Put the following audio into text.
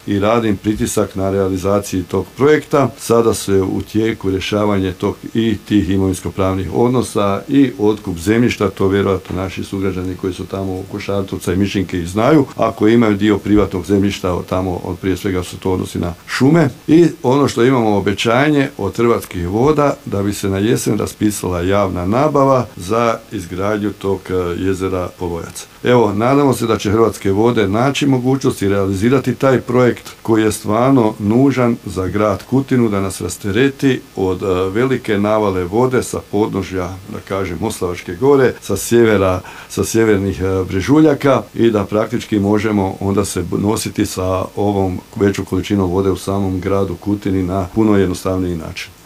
i radim pritisak na realizaciji tog projekta. Sada se u tijeku rješavanje tih imovinsko-pravnih odnosa i otkup zemljišta, to vjerojatno naši sugrađani koji su tamo u Košartovca i Mišinke i znaju, ako imaju dio privatnog zemljišta tamo, prije svega se to odnosi na šume. I ono što imamo obećanje od Hrvatskih voda da bi se na jesen raspisala javna nabava za izgradnju tog jezera Polojac. Evo, nadamo se da će Hrvatske vode naći mogućnosti realizirati taj projekt koji je stvarno nužan za grad Kutinu, da nas rastereti od velike navale vode sa podnožja, da kažem, Moslavačke gore, sa sjevernih brežuljaka i da praktički možemo onda se nositi sa ovom većom količinom vode u samom gradu Kutini na puno jednostavniji način.